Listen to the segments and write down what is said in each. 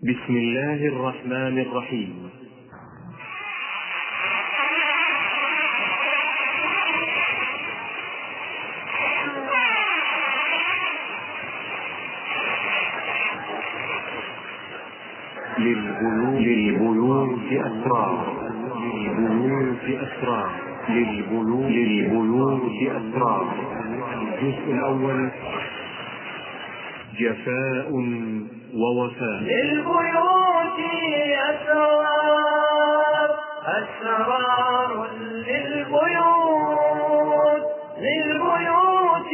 بسم الله الرحمن الرحيم. للبيوت أسرار، للبيوت أسرار. الجزء الأول: جفاء ووفاء. للبيوت أسرار، أسرار للبيوت، للبيوت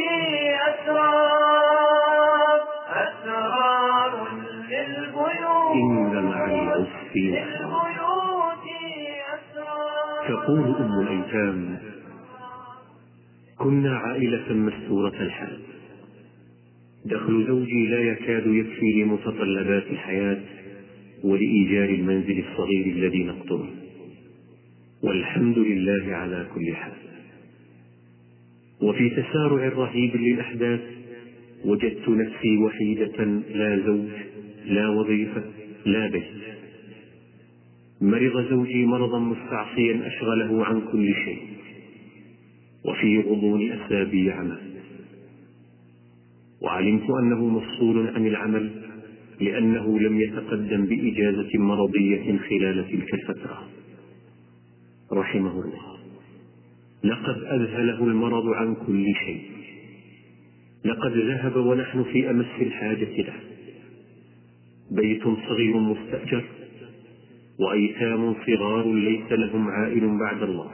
أسرار، أسرار للبيوت. إن مع العسر يسرا. تقول أم الأيتام: كنا عائلة مستورة الحال، دخل زوجي لا يكاد يكفي لمتطلبات الحياة ولإيجار المنزل الصغير الذي نقطنه، والحمد لله على كل حال. وفي تسارع رهيب للأحداث وجدت نفسي وحيدة، لا زوج، لا وظيفة، لا بيت. مرض زوجي مرضا مستعصيا أشغله عن كل شيء، وفي غضون أسابيع مات. وعلمت أنه مفصول عن العمل لأنه لم يتقدم بإجازة مرضية خلال تلك الفترة. رحمه الله، لقد أذهله المرض عن كل شيء، لقد ذهب ونحن في أمس الحاجة له. بيت صغير مستأجر، وأيتام صغار ليس لهم عائل بعد الله.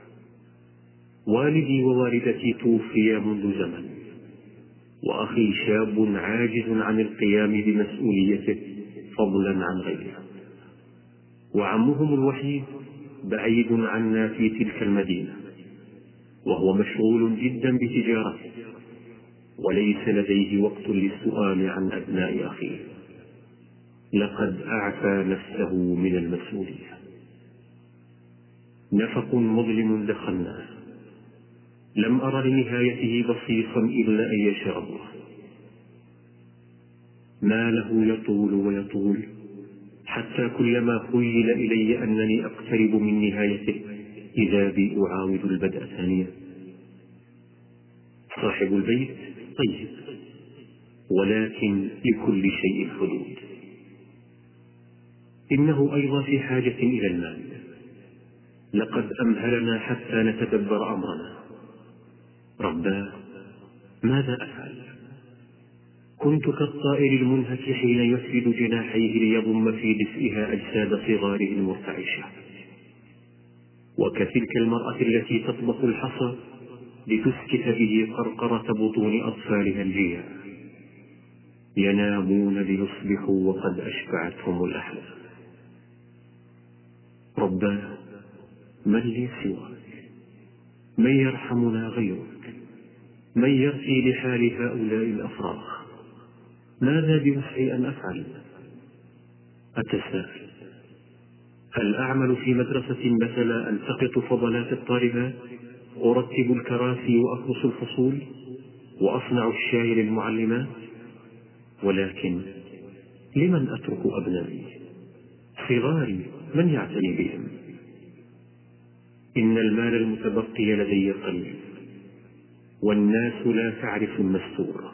والدي ووالدتي توفيا منذ زمن، وأخي شاب عاجز عن القيام بمسؤوليته فضلا عن غيره، وعمهم الوحيد بعيد عنا في تلك المدينة، وهو مشغول جدا بتجارته، وليس لديه وقت للسؤال عن أبناء أخيه. لقد أعفى نفسه من المسؤولية. نفق مظلم دخلناه، لم أر لنهايته بصيصا إلا أن يشاء الله. ما له يطول ويطول، حتى كلما خيل إلي أنني أقترب من نهايته إذا بي أعاود البدء ثانيا. صاحب البيت طيب، ولكن لكل شيء حدود. إنه أيضا في حاجة إلى المال. لقد أمهلنا حتى نتدبر أمرنا. رباه، ماذا أفعل؟ كنت كالطائر المنهك حين يفرد جناحيه ليضم في دفئها أجساد صغاره المرتعشة، وكتلك المرأة التي تطبخ الحصى لتسكت به قرقرة بطون أطفالها الجياع. ينامون ليصبحوا وقد أشبعتهم الأحلام. رباه، من لي سواك؟ من يرحمنا غيرك؟ من يرثي لحال هؤلاء الأفراغ؟ ماذا بوسعي أن أفعل؟ أتساءل: هل أعمل في مدرسة مثلا ألتقط فضلات الطالبات، أرتب الكراسي وأكنس الفصول، وأصنع الشاي للمعلمات؟ ولكن لمن أترك أبنائي؟ صغاري من يعتني بهم؟ إن المال المتبقي لدي قليل، والناس لا تعرف المستور.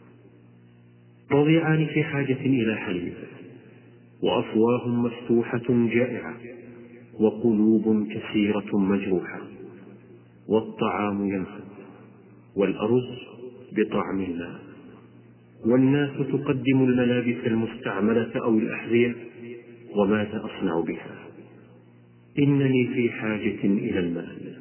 رضيعان في حاجة إلى حليب، وأفواه مفتوحة جائعة، وقلوب كثيرة مجروحة. والطعام ينفد، والأرز بطعم الماء، والناس تقدم الملابس المستعملة أو الأحذية، وماذا أصنع بها؟ إنني في حاجة إلى المال،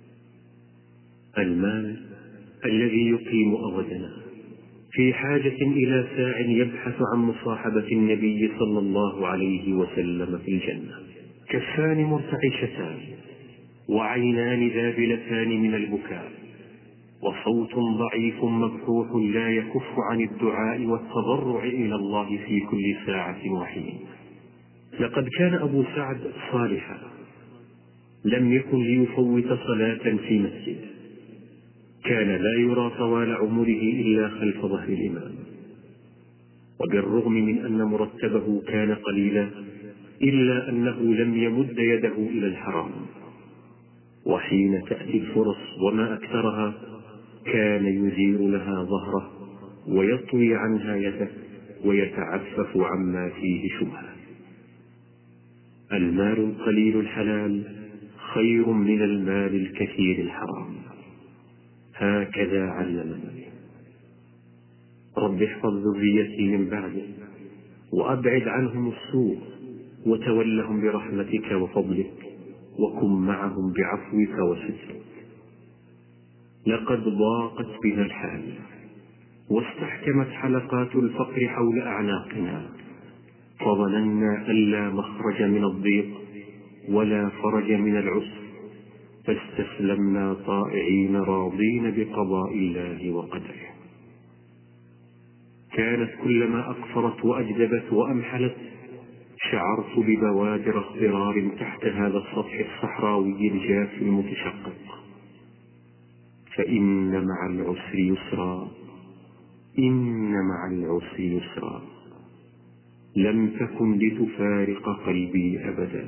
المال الذي يقيم أودنا. في حاجة إلى ساع يبحث عن مصاحبة النبي صلى الله عليه وسلم في الجنة. كفان مرتعشتان، وعينان ذابلتان من البكاء، وصوت ضعيف مبحوح لا يكف عن الدعاء والتضرع إلى الله في كل ساعة وحين. لقد كان أبو سعد صالحا، لم يكن ليفوت صلاة في مسجد، كان لا يرى طوال عمره إلا خلف ظهر الإمام. وبالرغم من أن مرتبه كان قليلا إلا أنه لم يمد يده إلى الحرام، وحين تأتي الفرص وما أكثرها كان يزيل لها ظهره ويطوي عنها يده ويتعفف عما فيه شبهة. المال القليل الحلال خير من المال الكثير الحرام، هكذا علمني. رب احفظ ذريتي من بعده وأبعد عنهم السوء وتولهم برحمتك وفضلك وكن معهم بعفوك وسترك. لقد ضاقت بنا الحال واستحكمت حلقات الفقر حول أعناقنا، فظننا أن لا مخرج من الضيق ولا فرج من العسر، فاستسلمنا طائعين راضين بقضاء الله وقدره. كانت كلما أقصرت وأجدبت وأمحلت شعرت ببوادر اضطرار تحت هذا السطح الصحراوي الجاف المتشقق. فإن مع العسر يسرا، إن مع العسر يسرا، لم تكن لتفارق قلبي أبدا.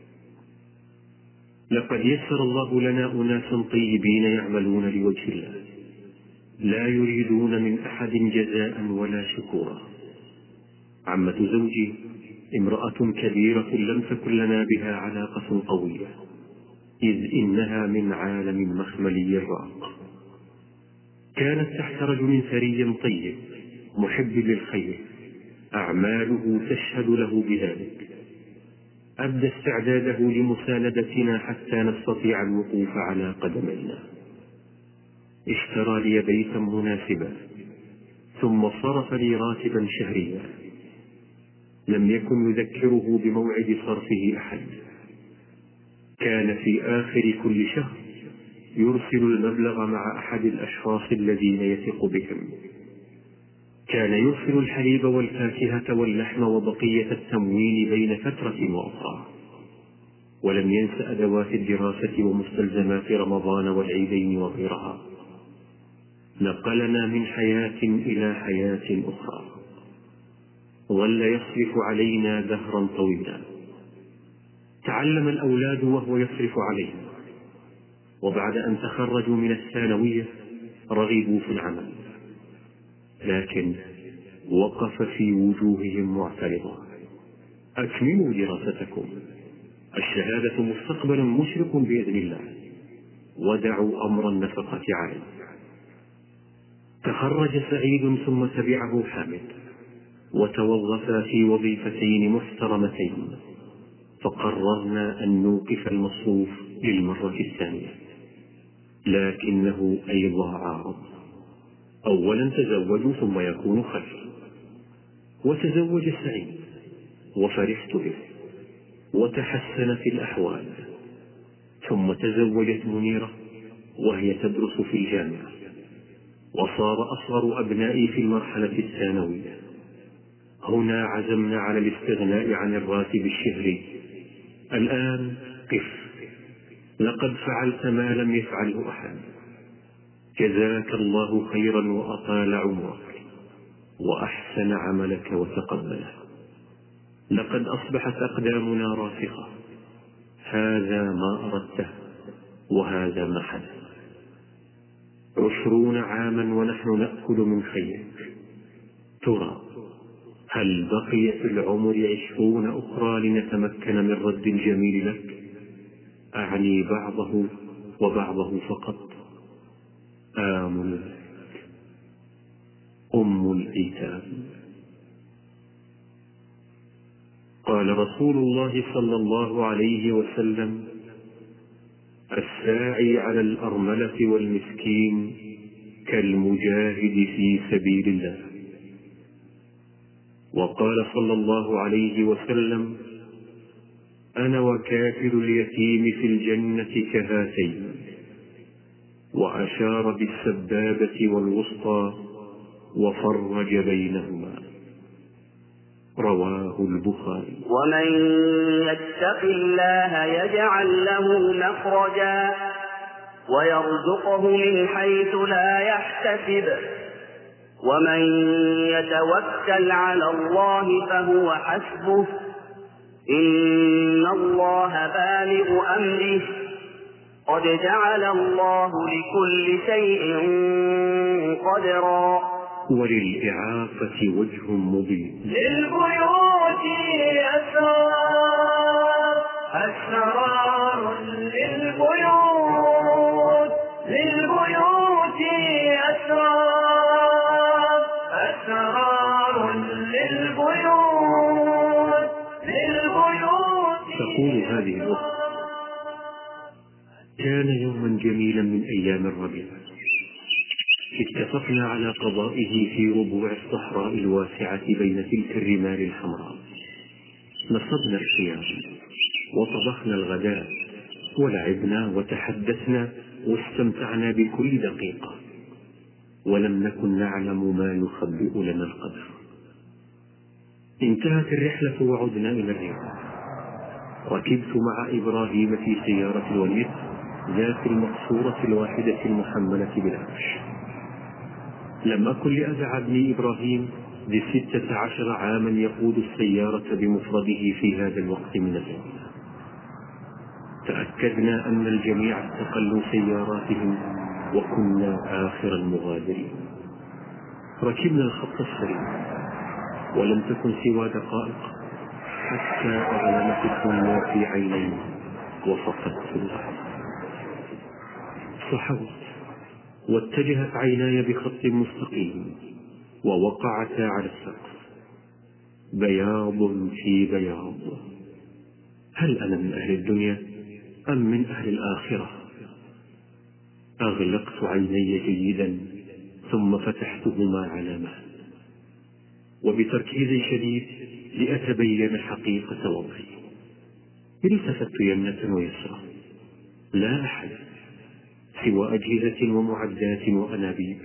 لقد يسر الله لنا أناسا طيبين يعملون لوجه الله، لا يريدون من أحد جزاء ولا شكورا. عمة زوجي امرأة كبيرة لم تكن لنا بها علاقة قوية، إذ إنها من عالم مخملي الرأق. كانت تحت رجل ثري طيب محب للخير، أعماله تشهد له بذلك. أبدى استعداده لمساندتنا حتى نستطيع الوقوف على قدمينا. اشترى لي بيتا مناسبا ثم صرف لي راتبا شهريا، لم يكن يذكره بموعد صرفه أحد. كان في آخر كل شهر يرسل المبلغ مع أحد الأشخاص الذين يثق بهم. كان يرسل الحليب والفاكهة واللحم وبقية التموين بين فترة وأخرى، ولم ينس أدوات الدراسة ومستلزمات رمضان والعيدين وغيرها. نقلنا من حياة إلى حياة أخرى، ظل يصرف علينا دهرا طويلا. تعلم الأولاد وهو يصرف عليهم، وبعد أن تخرجوا من الثانوية رغبوا في العمل، لكن وقف في وجوههم معترضا: أكملوا دراستكم، الشهادة مستقبل مشرق بإذن الله، ودعوا أمر النفقة عليه. تخرج سعيد ثم تبعه حامد، وتوظفا في وظيفتين محترمتين، فقررنا أن نوقف المصروف للمرة الثانية، لكنه أيضا عارض. أولا تزوجوا ثم يكون خير. وتزوج سعيد وفرحت به وتحسنت الأحوال، ثم تزوجت منيرة وهي تدرس في الجامعة، وصار أصغر أبنائي في المرحلة الثانوية. هنا عزمنا على الاستغناء عن الراتب الشهري. الآن قف، لقد فعلت ما لم يفعله أحد. جزاك الله خيرا وأطال عمرك وأحسن عملك وتقبله. لقد أصبحت أقدامنا راسخة. هذا ما أردته وهذا ما حدث. 20 عاما ونحن نأكل من خيرك. ترى هل بقي في العمر 20 أخرى لنتمكن من رد الجميل لك؟ أعني بعضه وبعضه فقط. آمل لك. أم الأيتام. قال رسول الله صلى الله عليه وسلم: الساعي على الأرملة والمسكين كالمجاهد في سبيل الله. وقال صلى الله عليه وسلم: أنا وكافل اليتيم في الجنة كهاتين. وأشار بالسبابة والوسطى وفرج بينهما. رواه البخاري. ومن يتق الله يجعل له مخرجا ويرزقه من حيث لا يحتسب ومن يتوكل على الله فهو حسبه إن الله بالغ أمره قد جعل الله لكل شيء قدرا وللإعافة وجه مبين للبيوت أسرار للبيوت أسرار للبيوت تقول هذه الأخت: كان يوما جميلا من أيام الربيع، اتفقنا على قضائه في ربوع الصحراء الواسعة بين تلك الرمال الحمراء. نصبنا الخيام وطبخنا الغداء ولعبنا وتحدثنا واستمتعنا بكل دقيقة، ولم نكن نعلم ما يخبئ لنا القدر. انتهت الرحلة وعدنا إلى الرياض. ركبت مع إبراهيم في سيارة الوليد ذات المقصورة الواحدة المحملة بالعفش. لم أكن لأدع ابني إبراهيم ل16 عاما يقود السيارة بمفرده في هذا الوقت من الزمن. تأكدنا أن الجميع استقلوا سياراتهم وكنا آخر المغادرين. ركبنا الخط السريع ولم تكن سوى دقائق حتى أغلمت الدنيا في عيني وفقدت اللحظة. صحوت واتجهت عيناي بخط مستقيم ووقعتا على السقف، بياض في بياض. هل أنا من أهل الدنيا أم من أهل الآخرة؟ أغلقت عيني جيدا ثم فتحتهما على مهل وبتركيز شديد لأتبين حقيقة وضعي. التفت يمنة ويسرى، لا أحد سوى أجهزة ومعدات وأنابيب،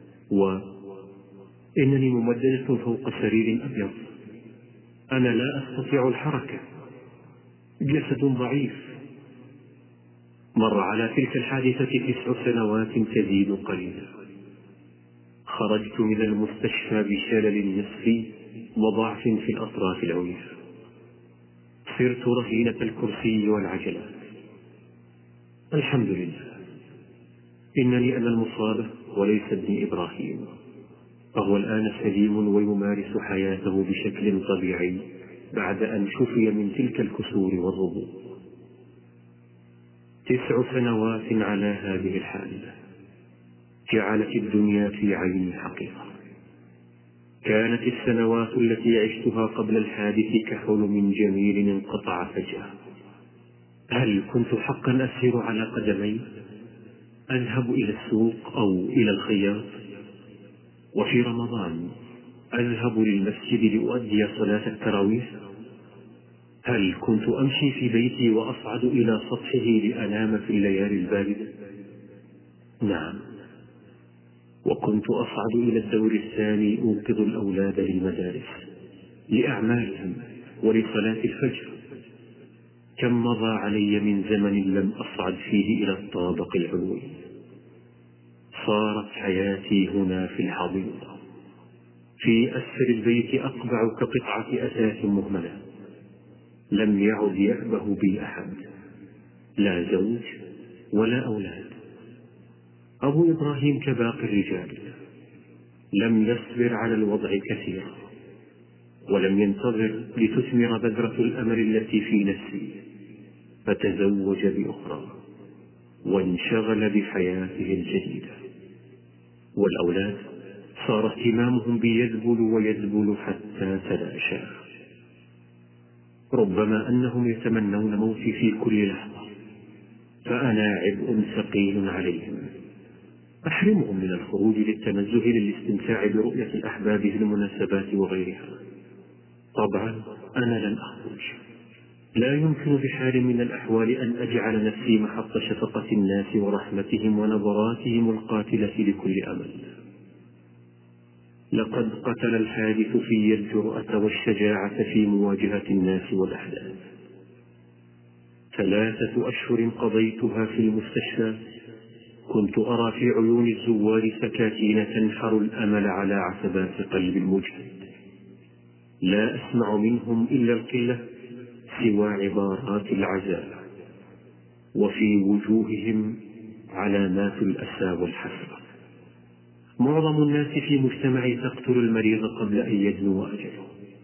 وإنني ممددة فوق سرير أبيض. أنا لا أستطيع الحركة، جسد ضعيف. مر على تلك الحادثة 9 سنوات تزيد قليلا. خرجت من المستشفى بشلل نصفي وضعف في الأطراف العليا. صرت رهينة الكرسي والعجلات. الحمد لله، إنني أنا المصاب وليس ابني إبراهيم، فهو الآن سليم ويمارس حياته بشكل طبيعي بعد أن شفي من تلك الكسور والربوط. 9 سنوات على هذه الحالة جعلت الدنيا في عيني حقيقة. كانت السنوات التي عشتها قبل الحادث كحلم جميل انقطع فجأة. هل كنت حقا أسير على قدمي؟ أذهب إلى السوق أو إلى الخياط؟ وفي رمضان أذهب للمسجد لأؤدي صلاة التراويح؟ هل كنت أمشي في بيتي وأصعد إلى سطحه لأنام في الليالي الباردة؟ نعم، وكنت أصعد إلى الدور الثاني أوقظ الأولاد للمدارس لأعمالهم ولصلاة الفجر. كم مضى علي من زمن لم أصعد فيه إلى الطابق العلوي. صارت حياتي هنا في الحضيضة في أسفل البيت أقبع كقطعة أثاث مهملة. لم يعد يأبه بي أحد، لا زوج ولا أولاد. أبو إبراهيم كباقي الرجال لم يصبر على الوضع كثيرا، ولم ينتظر لتثمر بذرة الأمل التي في نفسي، فتزوج بأخرى وانشغل بحياته الجديدة. والأولاد صار اهتمامهم بيذبل ويذبل حتى تلاشى. ربما أنهم يتمنون موتي في كل لحظة، فأنا عبء ثقيل عليهم. أحرمهم من الخروج للتنزه للاستمتاع برؤية الأحباب في المناسبات وغيرها. طبعا أنا لن أخرج. لا يمكن بحال من الأحوال أن أجعل نفسي محط شفقة الناس ورحمتهم ونظراتهم القاتلة لكل أمل. لقد قتل الحادث في الجرأة والشجاعة في مواجهة الناس والأحداث. 3 أشهر قضيتها في المستشفى كنت أرى في عيون الزوار سكاكين تنحر الأمل على عتبات قلب المجهد، لا أسمع منهم إلا القلة سوى عبارات العزاء، وفي وجوههم علامات الأسى والحسرة. معظم الناس في مجتمعي تقتل المريض قبل أن يدنو أجله.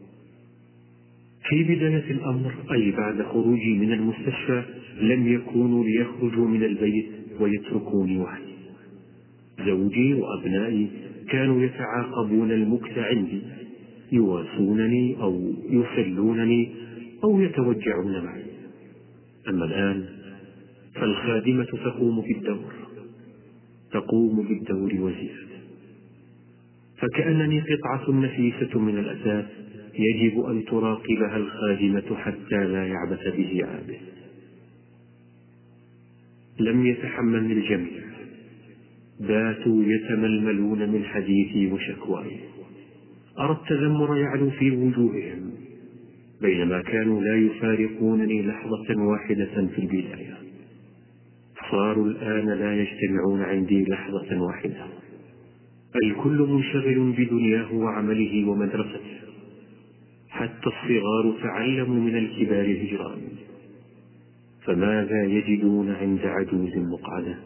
في بداية الأمر، أي بعد خروجي من المستشفى، لم يكونوا ليخرجوا من البيت ويتركوني وحدي. زوجي وأبنائي كانوا يتعاقبون المكث عندي، يواسونني أو يسلونني أو يتوجعون معي. أما الآن فالخادمة تقوم بالدور وزيادة، فكأنني قطعة نفيسة من الأثاث يجب أن تراقبها الخادمة حتى لا يعبث به عابث. لم يتحملني الجميع، باتوا يتململون من حديثي وشكواي. أرى التذمر يعلو في وجوههم، بينما كانوا لا يفارقونني لحظة واحدة في البداية. صاروا الآن لا يجتمعون عندي لحظة واحدة، الكل منشغل بدنياه وعمله ومدرسته، حتى الصغار تعلموا من الكبار الهجران. فماذا يجدون عند عجوز مقعدة؟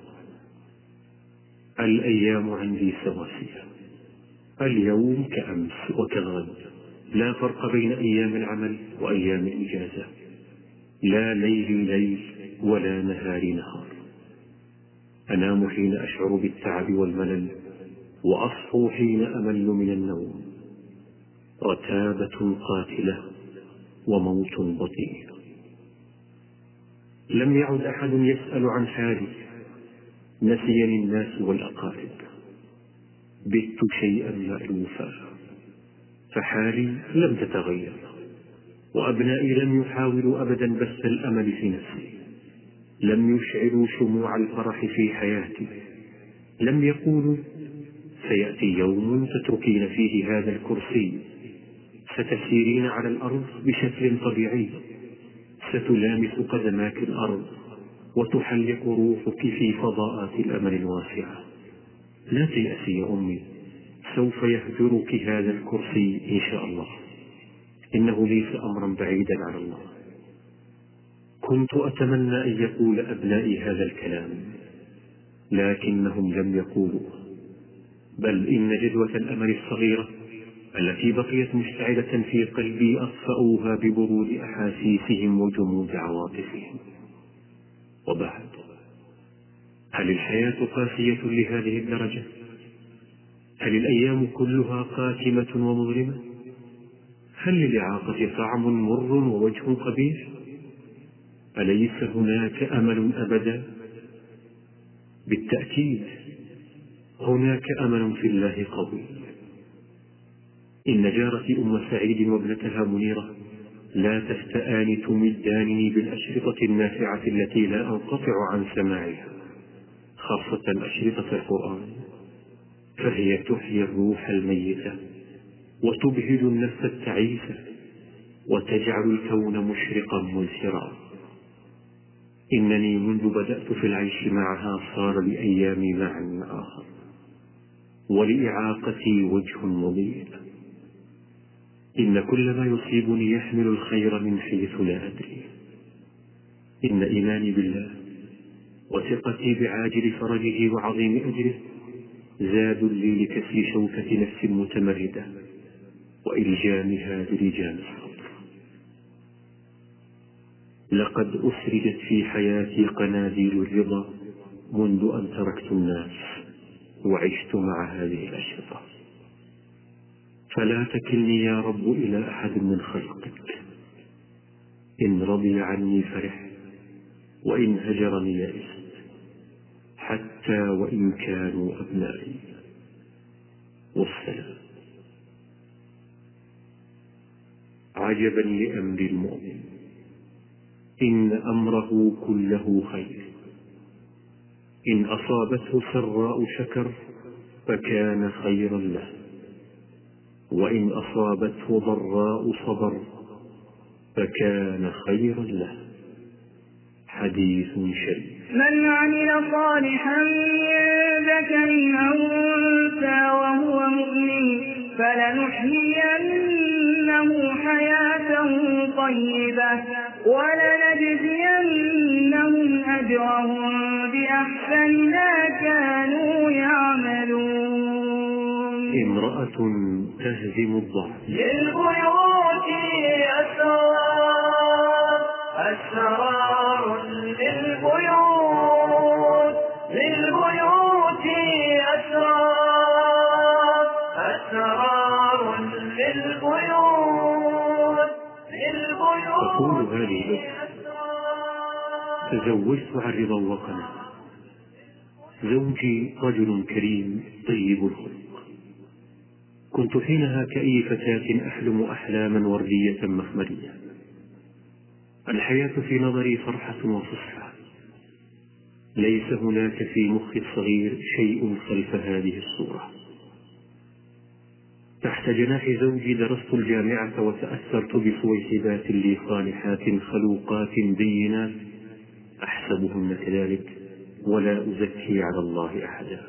الأيام عندي سواسية، اليوم كأمس وكالغد، لا فرق بين أيام العمل وأيام الإجازة، لا ليل ولا نهار نهار. أنام حين أشعر بالتعب والملل، وأصحو حين أمل من النوم. رتابة قاتلة وموت بطيء. لم يعد أحد يسأل عن حالي، نسيني الناس والأقارب. بت شيئا مألوفا، فحالي لم تتغير، وأبنائي لم يحاولوا أبدا بث الأمل في نفسي، لم يشعلوا شموع الفرح في حياتي، لم يقولوا سيأتي يوم تتركين فيه هذا الكرسي، ستسيرين على الأرض بشكل طبيعي، ستلامس قدماك الأرض وتحلق روحك في فضاءات الأمل الواسعة. لا تيأسي يا أمي، سوف يهجرك هذا الكرسي إن شاء الله، إنه ليس أمرا بعيدا على الله. كنت أتمنى أن يقول أبنائي هذا الكلام، لكنهم لم يقولوا، بل إن جدوى الأمل الصغيرة التي بقيت مشتعلة في قلبي أطفأوها ببرود أحاسيسهم وجمود عواطفهم. وبعد، هل الحياة قاسية لهذه الدرجة؟ هل الأيام كلها قاتمة ومظلمة؟ هل للإعاقة طعم مر ووجه قبيح؟ أليس هناك أمل أبدا؟ بالتأكيد هناك أمل في الله قوي. إن جارتي أم سعيد وابنتها منيرة لا تستآن تمدانني بالأشرطة النافعة التي لا أنقطع عن سماعها، خاصة أشرطة القرآن، فهي تحيي الروح الميتة وتبهج النفس التعيسة وتجعل الكون مشرقا منشرا. إنني منذ بدأت في العيش معها صار لأيامي معنى آخر، ولإعاقتي وجه مضيء. إن كل ما يصيبني يحمل الخير من حيث لا أدري. إن إيماني بالله وثقتي بعاجل فرجه وعظيم أجره زاد لي لكسر شوكة نفس متمردة وإلجامها بلجام الصبر. لقد أسرجت في حياتي قناديل الرضا منذ أن تركت الناس وعشت مع هذه الأشرطة. فلا تكلني يا رب إلى أحد من خلقك، إن رضي عني فرح، وإن هجرني يئست، حتى وإن كانوا أبنائي. والسلام. عجبا لأمر المؤمن، إن أمره كله خير، إن أصابته سراء شكر فكان خيرا له، وإن أصابته ضراء صبر فكان خيرا له، حديث شريف. من عمل صالحا من ذكر أو أنثى وهو مؤمن فلنحيينه حياة طيبة ولنجزينهم أجرهم بأحسن ما كانوا يعملون. امرأة تهزم الضعف. للبيوت أسرار للبيوت أسرار للبيوت. أقول هذه تزوجت عن رضا وقناعة. زوجي رجل كريم طيب الخلق. كنت حينها كأي فتاة أحلم أحلاما وردية مخمرية. الحياة في نظري فرحة وفسحة. ليس هناك في مخي الصغير شيء خلف هذه الصورة. تحت جناح زوجي درست الجامعة وتأثرت بصويحبات لي صالحات خلوقات دينات أحسبهن كذلك ولا أزكي على الله أحدا.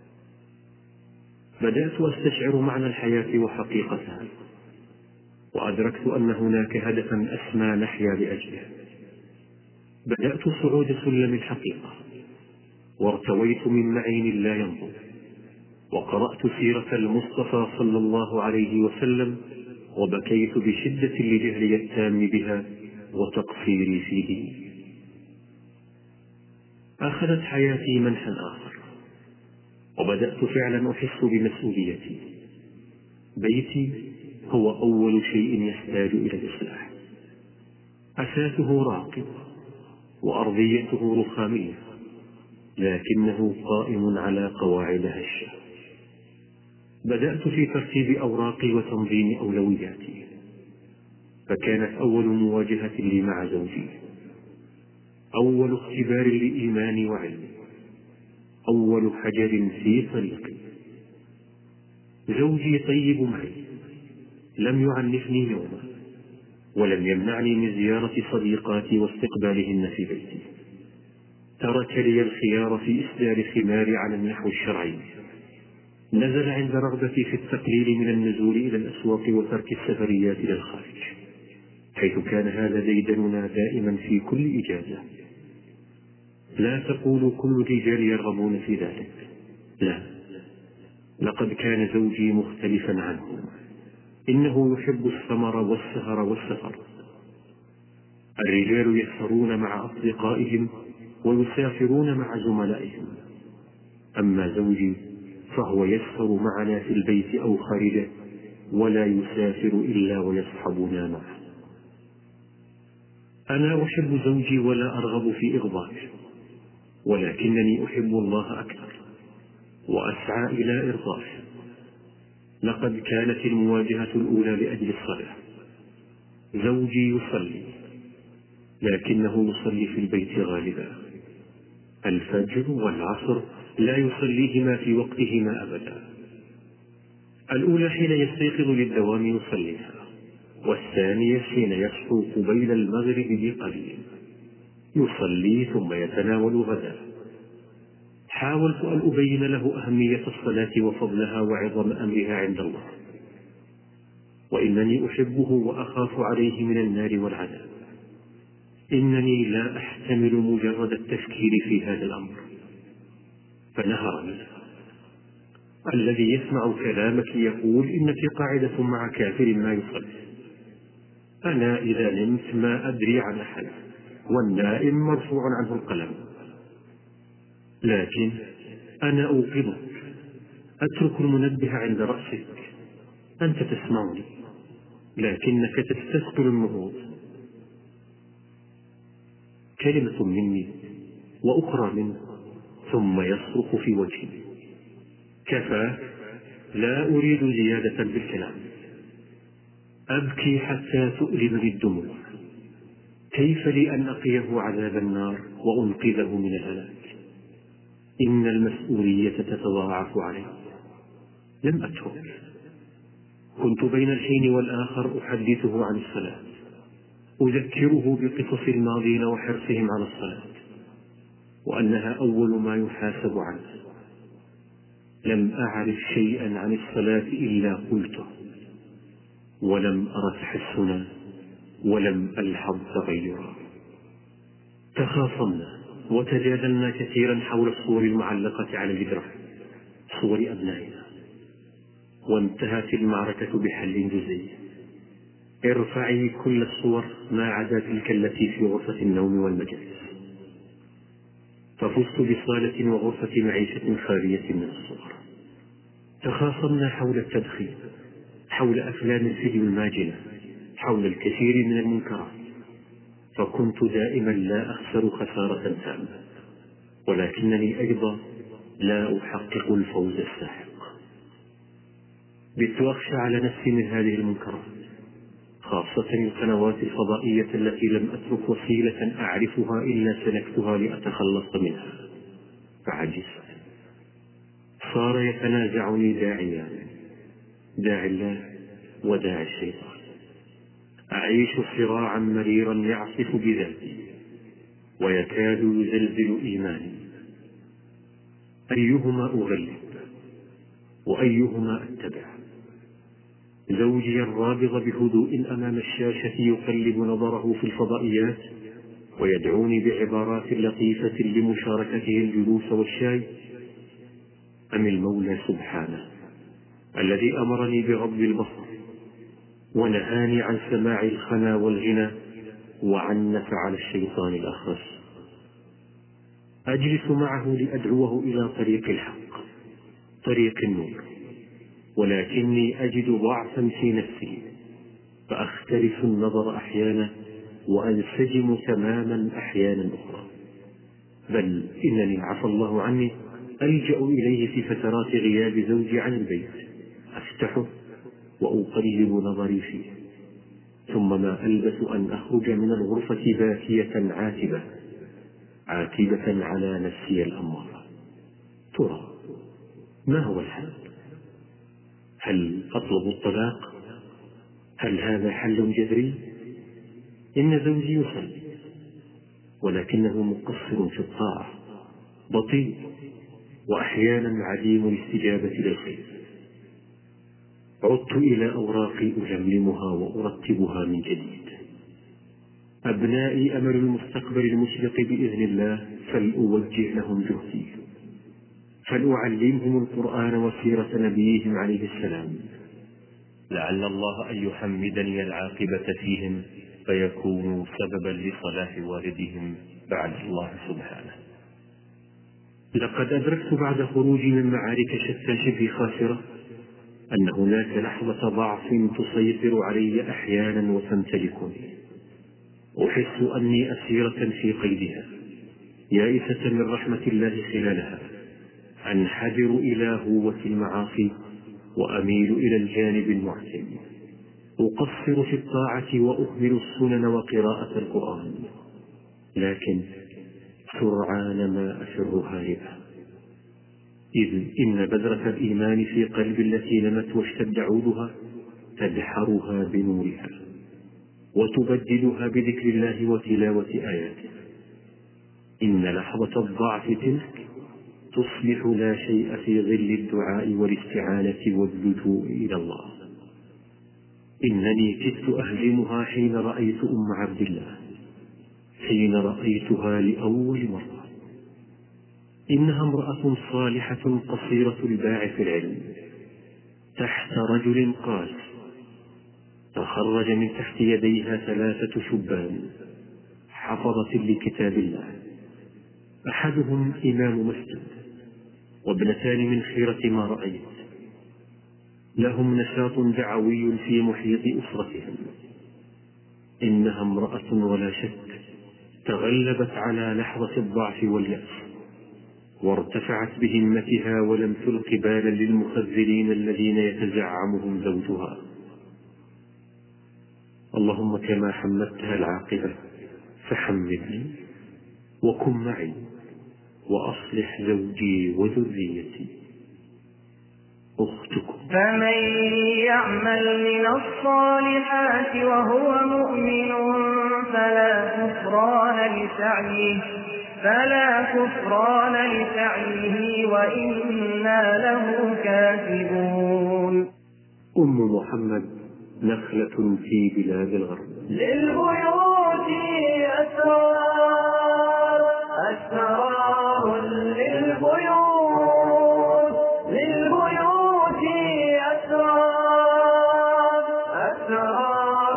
بدأت أستشعر معنى الحياة وحقيقتها، وأدركت أن هناك هدفا أسمى نحيا لأجله. بدأت صعود سلم الحقيقة، وارتويت من معين لا ينظر، وقرأت سيرة المصطفى صلى الله عليه وسلم، وبكيت بشدة لجهلي التام بها وتقصيري في ديني. أخذت حياتي منحا آخر، وبدأت فعلا أحس بمسؤوليتي. بيتي هو أول شيء يحتاج إلى الإصلاح. أساسه راقب وأرضيته رخامية، لكنه قائم على قواعد هشة. بدأت في ترتيب أوراقي وتنظيم أولوياتي، فكانت أول مواجهة لي مع زوجي، أول اختبار لإيماني وعلمي، أول حجر في طريقي. زوجي طيب معي، لم يعنفني يوما، ولم يمنعني من زيارة صديقاتي واستقبالهن في بيتي. ترك لي الخيار في إسدال خماري على النحو الشرعي. نزل عند رغبتي في التقليل من النزول إلى الأسواق وترك السفريات إلى الخارج، حيث كان هذا ديدننا دائما في كل إجازة. لا تقولوا كل الرجال يرغبون في ذلك، لا، لقد كان زوجي مختلفا عنهم. إنه يحب الثمر والسهر والسفر. الرجال يسهرون مع أصدقائهم ويسافرون مع زملائهم، أما زوجي فهو يسهر معنا في البيت أو خارجه، ولا يسافر إلا ويصحبنا معه. أنا أحب زوجي ولا أرغب في إغضائه، ولكنني أحب الله أكثر وأسعى إلى إرضائه. لقد كانت المواجهة الأولى لأجل الصلاة. زوجي يصلي، لكنه يصلي في البيت غالبا. الفجر والعصر لا يصليهما في وقتهما أبدا. الأولى حين يستيقظ للدوام يصليها، والثانية حين يصحو قبيل المغرب بقليل يصلي ثم يتناول غدا. حاولت أن أبين له أهمية الصلاة وفضلها وعظم أمرها عند الله، وإنني أحبه وأخاف عليه من النار والعذاب. إنني لا أحتمل مجرد التفكير في هذا الأمر. فنهرني: الذي يسمع كلامك يقول إنك قاعدة مع كافر ما يصلي. أنا إذا نمت ما أدري عن أحد، والنائم مرفوع عنه القلم. لكن أنا أوقظك، أترك المنبه عند رأسك. أنت تسمعني، لكنك تستثقل النهوض. كلمة مني وأخرى منه، ثم يصرخ في وجهي: كفى، لا أريد زيادة بالكلام. أبكي حتى تؤلمني الدموع. كيف لي أن أقيه عذاب النار وأنقذه من الهلاك؟ إن المسؤولية تتضاعف علي. لم أترك. كنت بين الحين والآخر أحدثه عن الصلاة، أذكره بقصص الماضين وحرصهم على الصلاة، وأنها أول ما يحاسب عنه. لم أعرف شيئا عن الصلاة إلا قلته، ولم أر تحسنا ولم ألحظ تغيرا. تخاصمنا وتجادلنا كثيرا حول الصور المعلقة على الجدران، صور أبنائنا، وانتهت المعركة بحل جزئي: ارفعي كل الصور ما عدا تلك التي في غرفة النوم والمجالس. ففزت بصالة وغرفة معيشة خالية من الصور. تخاصمنا حول التدخين، حول أفلام الفيديو الماجنة، حول الكثير من المنكرات، فكنت دائما لا أخسر خسارة تامة، ولكنني أيضا لا أحقق الفوز الساحق. بت أخشى على نفسي من هذه المنكرات، خاصة القنوات الفضائية التي لم أترك وسيلة أعرفها إلا سلكتها لأتخلص منها، فعجزت. صار يتنازعني داعيان: داعي الله وداعي الشيطان. أعيش صراعا مريرا يعصف بذاتي ويكاد يزلزل إيماني. أيهما أغلب وأيهما أتبع؟ زوجي الرابض بهدوء أمام الشاشة يقلب نظره في الفضائيات ويدعوني بعبارات لطيفة لمشاركته الجلوس والشاي، أم المولى سبحانه الذي أمرني بغض البصر ونهاني عن سماع الخنا والغنى وعنف على الشيطان الأخرس؟ أجلس معه لأدعوه إلى طريق الحق، طريق النور، ولكني أجد ضعفا في نفسي، فأختلف النظر أحيانا وأنسجم تماما أحيانا أخرى. بل إنني عفى الله عني ألجأ إليه في فترات غياب زوجي عن البيت، أفتحه وأقلب نظري فيه، ثم ما ألبث أن أخرج من الغرفة باكية عاتبة على نفسي الأمارة. ترى ما هو الحل؟ هل أطلب الطلاق؟ هل هذا حل جذري؟ إن زوجي يصلي، ولكنه مقصر في الطاعة، بطيء، وأحيانا عديم الاستجابة للخير. عدت إلى أوراقي أجملمها وأرتبها من جديد. أبنائي أمل المستقبل المشرق بإذن الله، فلأوجه لهم جهدي، فلأعلمهم القرآن وسيرة نبيهم عليه السلام، لعل الله أن يحمدني العاقبة فيهم فيكونوا سببا لصلاح والدهم بعد الله سبحانه. لقد أدركت بعد خروجي من معارك شتى شبه خاسرة أن هناك لحظة ضعف تسيطر علي أحيانا وتمتلكني. أحس أني أسيرة في قيدها، يائسة من رحمة الله خلالها، أنحدر إلى هوة المعاصي وأميل إلى الجانب المعتم، أقصر في الطاعة وأهمل السنن وقراءة القرآن، لكن سرعان ما أفر هاربا، إذ إن بذرة الإيمان في قلب التي نمت واشتد عودها تدحرها بنورها وتبدلها بذكر الله وتلاوة آياته. إن لحظة الضعف تلك تصبح لا شيء في ظل الدعاء والاستعانة واللجوء إلى الله. إنني كدت أهزمها حين رأيت أم عبد الله، حين رأيتها لأول مرة. إنها امرأة صالحة قصيرة الباع في العلم، تحت رجل قاس، تخرج من تحت يديها 3 شبان حفظة لكتاب الله، أحدهم إمام مسجد، وابنتان من خيرة ما رأيت، لهم نشاط دعوي في محيط أسرتهم. إنها امرأة ولا شك تغلبت على لحظة الضعف واليأس، وارتفعت بهمتها ولم تلق بالا للمخذلين الذين يتزعمهم زوجها. اللهم كما حمدتها العاقبة فحمدني، وكن معي، وأصلح زوجي وذريتي. أختكم. فمن يعمل من الصالحات وهو مؤمن كفران لسعيه وإنا له كاتبون. أم محمد نخلة في بلاد الغرب. للبيوت أسرار للبيوت أسرار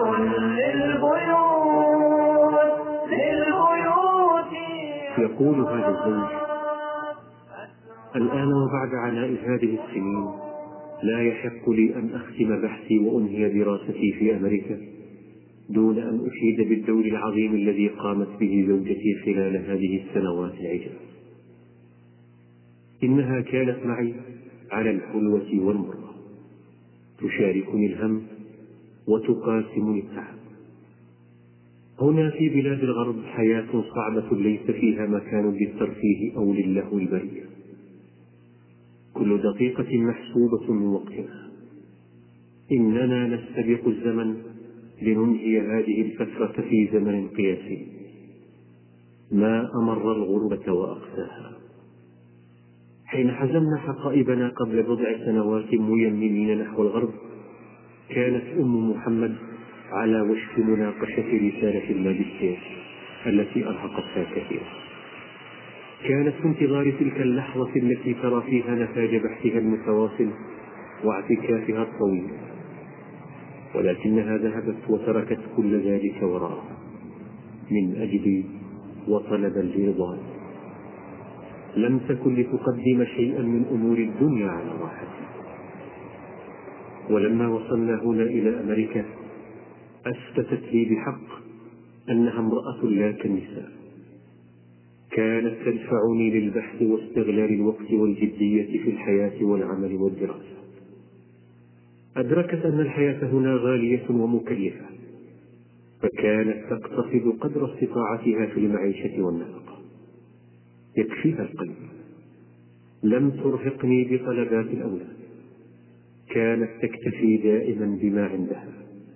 للبيوت. يقول هذا الزوج: الآن وبعد عناء هذه السنين لا يحق لي أن أختم بحثي وأنهي دراستي في أمريكا دون أن أشيد بالدور العظيم الذي قامت به زوجتي خلال هذه السنوات العجاف. إنها كانت معي على الحلوة والمرة، تشاركني الهم وتقاسمني التعب. هنا في بلاد الغرب حياة صعبة ليس فيها مكان للترفيه أو للهو البرية. كل دقيقة محسوبة من وقتنا. إننا نستبق الزمن لننهي هذه الفترة في زمن قياسي. ما أمر الغربة وأقساها. حين حزمنا حقائبنا قبل بضع سنوات ميمنين نحو الغرب، كانت أم محمد على وشك مناقشة رسالة الماجستير التي أرهقتها كثيرا. كانت في انتظار تلك اللحظة التي ترى فيها نتاج بحثها المتواصل واعتكافها الطويل، ولكنها ذهبت وتركت كل ذلك وراءها من أجلي وطلبا لرضاي. لم تكن لتقدم شيئا من أمور الدنيا على راحتي. ولما وصلنا هنا إلى أمريكا أثبتت لي بحق أنها امرأة لا كالنساء. كانت تدفعني للبحث واستغلال الوقت والجدية في الحياة والعمل والدراسة. أدركت أن الحياة هنا غالية ومكلفة، فكانت تقتصد قدر استطاعتها في المعيشة والنفقة. يكفيها القلب. لم ترهقني بطلبات الأولاد، كانت تكتفي دائما بما عندها.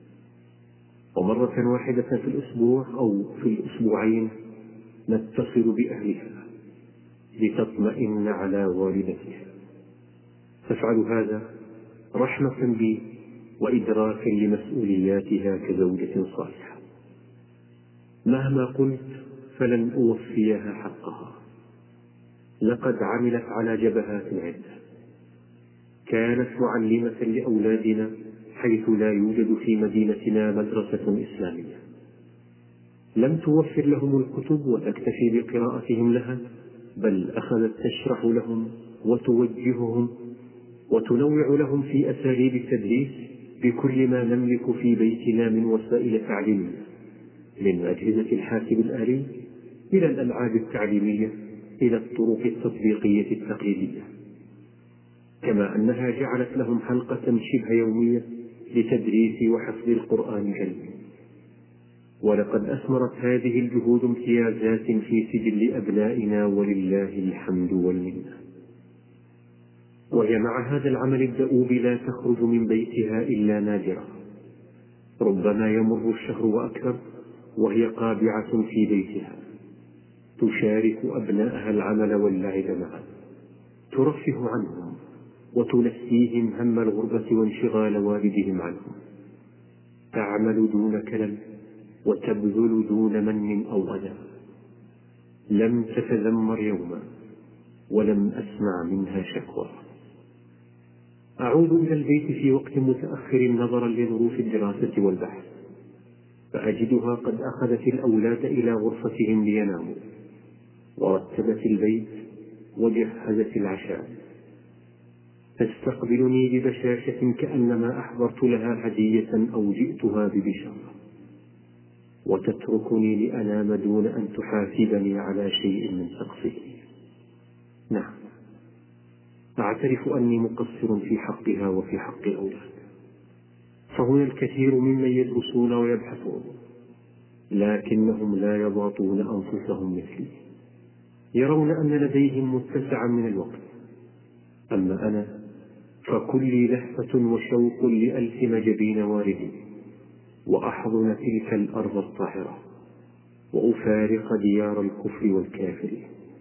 ومرة واحدة في الأسبوع أو في الأسبوعين نتصل بأهلها لتطمئن على والدتها. تفعل هذا رحمة بي وإدراكا لمسؤولياتها كزوجة صالحة. مهما قلت فلن أوفيها حقها. لقد عملت على جبهات عدة. كانت معلمة لأولادنا حيث لا يوجد في مدينتنا مدرسة إسلامية. لم توفر لهم الكتب وتكتفي بقراءتهم لها، بل أخذت تشرح لهم وتوجههم وتنوع لهم في أساليب التدريس بكل ما نملك في بيتنا من وسائل تعليمية، من أجهزة الحاسب الآلي إلى الألعاب التعليمية إلى الطرق التطبيقية التقليدية. كما أنها جعلت لهم حلقة شبه يومية لتدريس وحفظ القرآن الكريم. ولقد أثمرت هذه الجهود امتيازات في سجل أبنائنا ولله الحمد والمنة. وهي مع هذا العمل الدؤوب لا تخرج من بيتها إلا نادرا. ربما يمر الشهر وأكثر وهي قابعة في بيتها، تشارك أبنائها العمل واللعب معا، ترفه عنهم وتنسيهم هم الغربة وانشغال والدهم عنهم. تعمل دون كلل وتبذل دون من أو أذى. لم تتذمر يوما ولم أسمع منها شكوى. أعود إلى البيت في وقت متأخر نظرا لظروف الدراسة والبحث، فأجدها قد أخذت الأولاد إلى غرفتهم ليناموا، ورتبت البيت وجهزت العشاء. تستقبلني ببشاشة كأنما أحضرت لها هدية أو جئتها ببشارة، وتتركني لأنام دون أن تحاسبني على شيء من تقصيري. نعم، أعترف أني مقصر في حقها وفي حق الأولاد، فهنا الكثير ممن يدرسون ويبحثون، لكنهم لا يضاطون أنفسهم مثلي. يرون أن لديهم متسعا من الوقت، أما أنا فكلي لهفة وشوق لألثم جبين والدي وأحضن تلك الأرض الطاهرة. وأفارق ديار الكفر والكافر.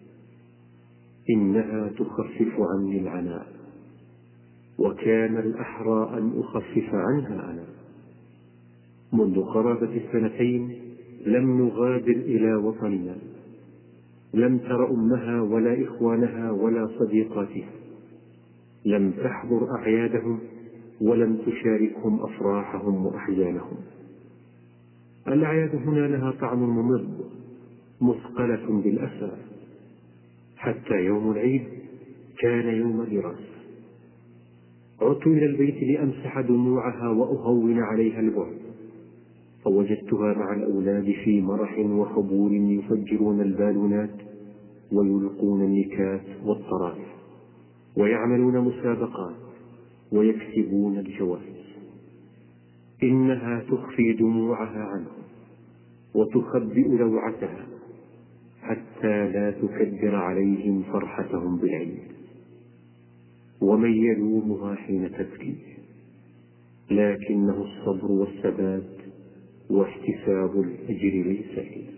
إنها تخفف عني العناء، وكان الأحرى أن أخفف عنها أنا. منذ قرابة 2 لم نغادر إلى وطننا، لم تر أمها ولا إخوانها ولا صديقاتها، لم تحضر أعيادهم ولم تشاركهم أفراحهم وأحزانهم. الأعياد هنا لها طعم ممر، مثقلة بالأسى، حتى يوم العيد كان يوم دراسة. عدت إلى البيت لأمسح دموعها وأهون عليها البعد، فوجدتها مع الأولاد في مرح وحبور يفجرون البالونات ويلقون النكات والطرائف، ويعملون مسابقات ويكسبون الجوائز. إنها تخفي دموعها عنهم وتخبئ لوعتها حتى لا تكدر عليهم فرحتهم بالعيد. ومن يلومها حين تبكي؟ لكنه الصبر والثبات واحتساب الأجر ليس إلا.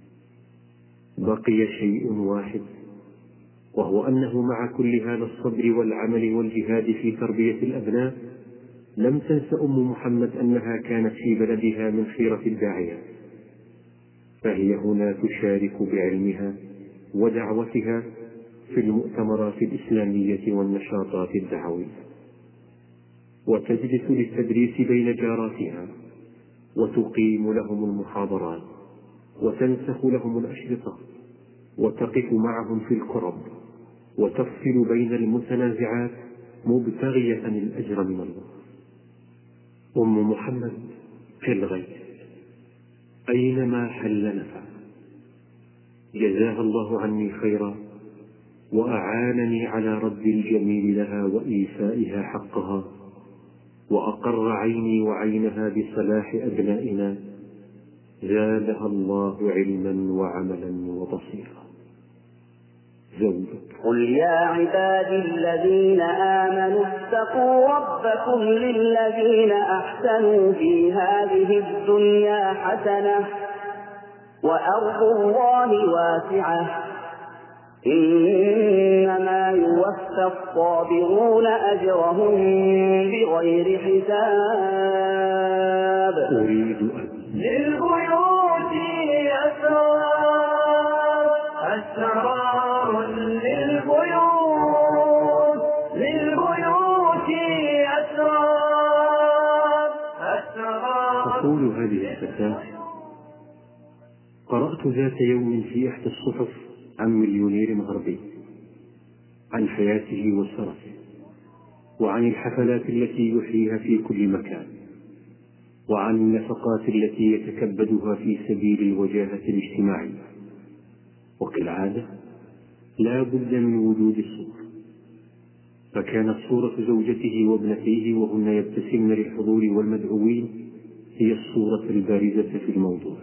بقي شيء واحد، وهو أنه مع كل هذا الصبر والعمل والجهاد في تربية الأبناء لم تنس أم محمد أنها كانت في بلدها من خيرة الداعية، فهي هنا تشارك بعلمها ودعوتها في المؤتمرات الإسلامية والنشاطات الدعوية، وتجلس للتدريس بين جاراتها، وتقيم لهم المحاضرات، وتنسخ لهم الأشرطة، وتقف معهم في الكرب، وتفصل بين المتنازعات مبتغية الأجر من الله. أم محمد كالغيث أينما حل نفع. جزاها الله عني خيرا، وأعانني على رد الجميل لها وإيفائها حقها، وأقر عيني وعينها بصلاح أبنائنا. زادها الله علما وعملا وبصيرا. زوجك. قل يا عبادي الذين آمنوا اتقوا ربكم للذين أحسنوا في هذه الدنيا حسنة وأرض الله واسعة إنما يوفى الصابرون أجرهم بغير حساب. أريد أن للبيوت أسرار للبيوت أسرار. تقول هذه الفتاة: قرأت ذات يوم في إحدى الصحف عن مليونير غربي، عن حياته وسرته، وعن الحفلات التي يحييها في كل مكان، وعن النفقات التي يتكبدها في سبيل الوجاهة الاجتماعية. وكالعادة لا بد من وجود الصور، فكانت صورة زوجته وابنتيه وهن يبتسمن للحضور والمدعوين هي الصورة البارزة في الموضوع.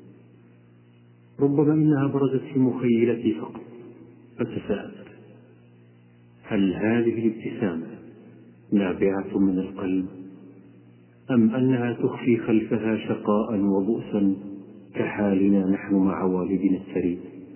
ربما إنها برزت في مخيلتي فقط، فتساءلت: هل هذه الابتسامة نابعة من القلب، أم أنها تخفي خلفها شقاء وبؤسا كحالنا نحن مع والدنا الثري؟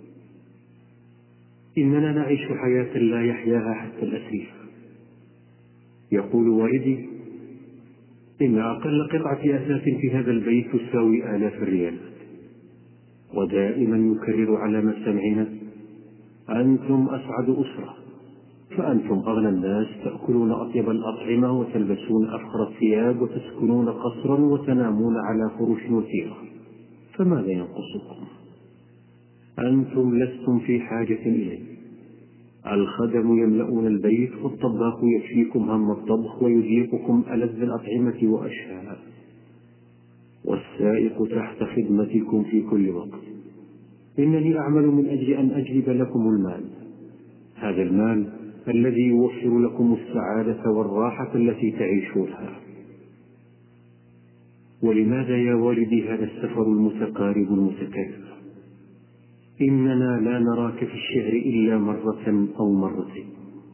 إننا نعيش حياة لا يحياها حتى الأسير. يقول والدي: إن أقل قطعة أثاث في هذا البيت تساوي 1000 ريال. ودائما يكرر على مسامعنا: أنتم أسعد أسرة، فأنتم أغنى الناس، تأكلون أطيب الأطعمة وتلبسون أفخر الثياب وتسكنون قصرا وتنامون على فرش وثيرة، فماذا ينقصكم؟ أنتم لستم في حاجة إليه. الخدم يملؤون البيت، والطباخ يكفيكم هم الطبخ ويذيقكم ألذ الأطعمة وأشهاها، والسائق تحت خدمتكم في كل وقت. إنني أعمل من أجل أن أجلب لكم المال، هذا المال الذي يوفر لكم السعادة والراحة التي تعيشونها. ولماذا يا والدي هذا السفر المتقارب المتكرر؟ إننا لا نراك في الشهر إلا مرة أو مرتين.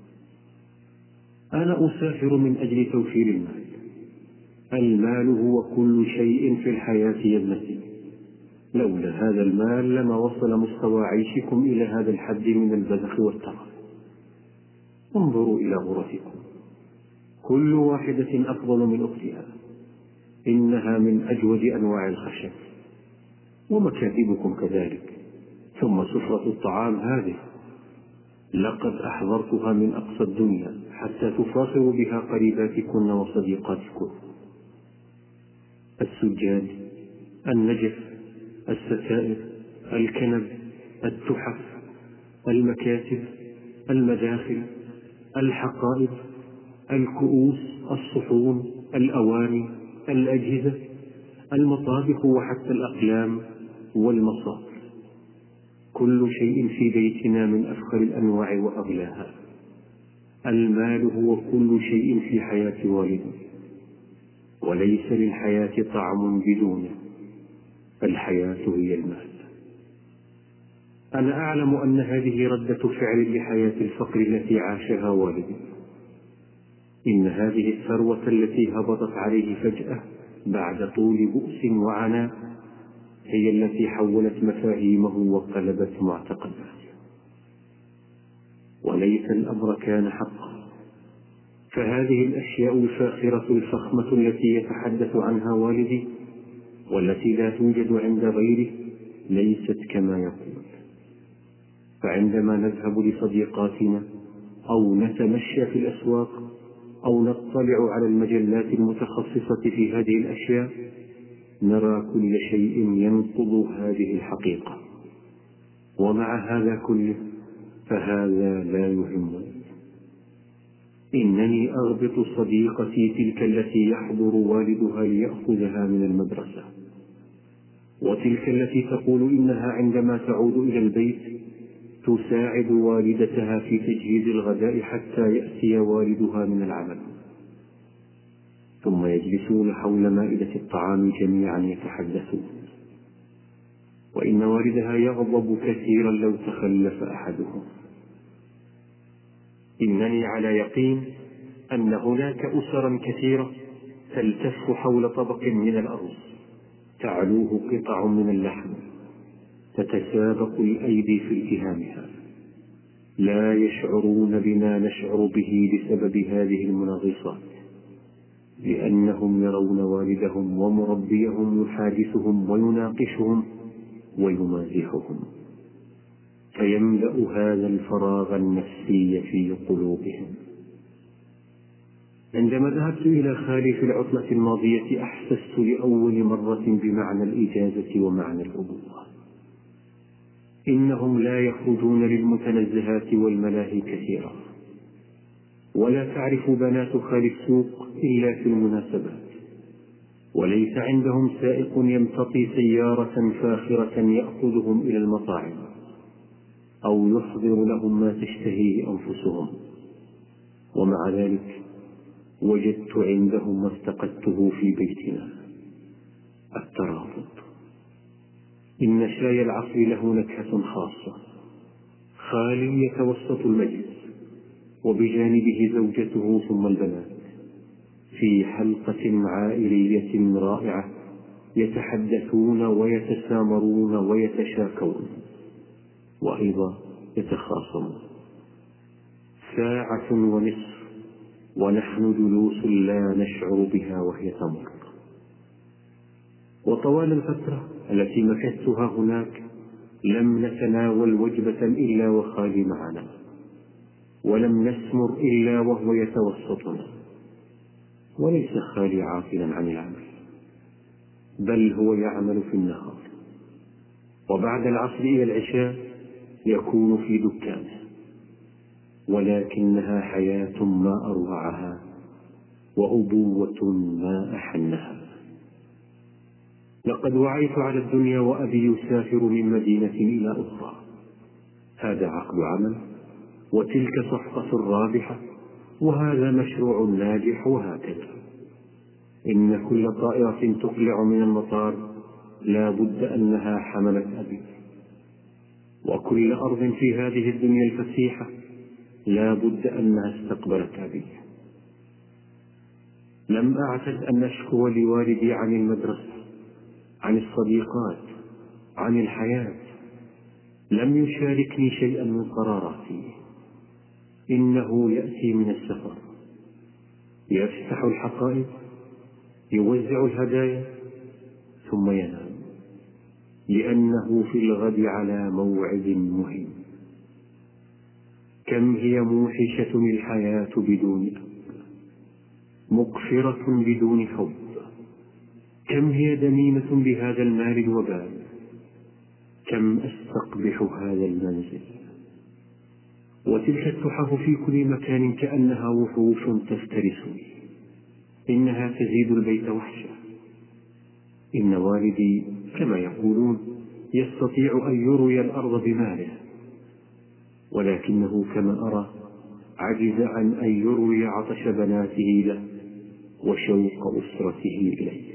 أنا أسافر من أجل توفير المال. المال هو كل شيء في الحياة يا ابنتي، لولا هذا المال لما وصل مستوى عيشكم إلى هذا الحد من البذخ والترف. انظروا إلى غرفكم، كل واحدة أفضل من أختها، إنها من أجود أنواع الخشب، ومكاتبكم كذلك، ثم سفرة الطعام هذه لقد أحضرتها من أقصى الدنيا حتى تفاخر بها قريباتكن وصديقاتكن. السجاد، النجف، الستائر، الكنب، التحف، المكاتب، المداخل، الحقائب، الكؤوس، الصحون، الأواني، الأجهزة، المطابخ، وحتى الأقلام والمصادر، كل شيء في بيتنا من أفخر الأنواع وأغلاها. المال هو كل شيء في حياة والدي، وليس للحياة طعم بدونه، الحياة هي المال. أنا أعلم أن هذه ردة فعل لحياة الفقر التي عاشها والدي. إن هذه الثروة التي هبطت عليه فجأة بعد طول بؤس وعناء هي التي حولت مفاهيمه وقلبت معتقداته. وليس الأمر كان حقا، فهذه الأشياء الفاخرة الفخمة التي يتحدث عنها والدي والتي لا توجد عند غيره ليست كما يقول. فعندما نذهب لصديقاتنا أو نتمشى في الأسواق أو نطلع على المجلات المتخصصة في هذه الأشياء نرى كل شيء ينقض هذه الحقيقة. ومع هذا كله فهذا لا يهمني. إنني أغبط صديقتي تلك التي يحضر والدها ليأخذها من المدرسة، وتلك التي تقول إنها عندما تعود إلى البيت تساعد والدتها في تجهيز الغداء حتى يأتي والدها من العمل، ثم يجلسون حول مائدة الطعام جميعا يتحدثون. وإن والدها يغضب كثيرا لو تخلف أحدهم. إنني على يقين أن هناك أسرا كثيرة تلتف حول طبق من الأرز تعلوه قطع من اللحم، تتسابق الأيدي في التهامها، لا يشعرون بما نشعر به بسبب هذه المنغصات، لأنهم يرون والدهم ومربيهم يحادثهم ويناقشهم ويمازحهم، فيملأ هذا الفراغ النفسي في قلوبهم. عندما ذهبت إلى خالي في العطلة الماضية أحسست لأول مرة بمعنى الإجازة ومعنى الأبوة. إنهم لا يخرجون للمتنزهات والملاهي كثيرا، ولا تعرف بنات خالي السوق إلا في المناسبات، وليس عندهم سائق يمتطي سيارة فاخرة يأخذهم إلى المطاعم أو يحضر لهم ما تشتهيه أنفسهم. ومع ذلك وجدت عندهم ما افتقدته في بيتنا: الترابط. إن شاي العصر له نكهة خاصة. خالي يتوسط المجلس وبجانبه زوجته ثم البنات في حلقة عائلية رائعة، يتحدثون ويتسامرون ويتشاكون وأيضا يتخاصمون. ساعة ونصف ونحن جلوس لا نشعر بها وهي تمر. وطوال الفترة التي مكثتها هناك لم نتناول وجبة إلا وخالي معنا، ولم نسمر إلا وهو يتوسطنا. وليس خالي عاطلا عن العمل، بل هو يعمل في النهار، وبعد العصر إلى العشاء يكون في دكانه. ولكنها حياة ما أروعها، وأبوة ما أحنها. لقد وعيت على الدنيا وأبي يسافر من مدينة إلى أخرى، هذا عقد عمل، وتلك صفقة رابحة، وهذا مشروع ناجح، وهكذا. إن كل طائرة تقلع من المطار لا بد أنها حملت أبي، وكل أرض في هذه الدنيا الفسيحة لا بد أنها استقبلت أبي. لم أعتد أن أشكو لوالدي عن المدرسة، عن الصديقات، عن الحياة، لم يشاركني شيئا من قراراتي. إنه يأتي من السفر، يفتح الحقائب، يوزع الهدايا، ثم ينام، لأنه في الغد على موعد مهم. كم هي موحشة الحياة بدون أب، مقفرة بدون حب. كم هي دميمة بهذا المال الوبال. كم أستقبح هذا المنزل. وتلك التحف في كل مكان كأنها وحوش تفترسني. إنها تزيد البيت وحشة. إن والدي كما يقولون يستطيع أن يروي الأرض بماله، ولكنه كما أرى عجز عن أن يروي عطش بناته له وشوق أسرته إليه.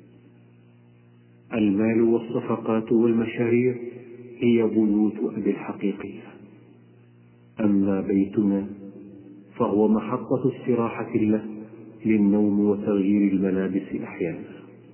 المال والصفقات والمشاريع هي بيوت أبي الحقيقية، أما بيتنا فهو محطة استراحة له للنوم وتغيير الملابس أحيانا.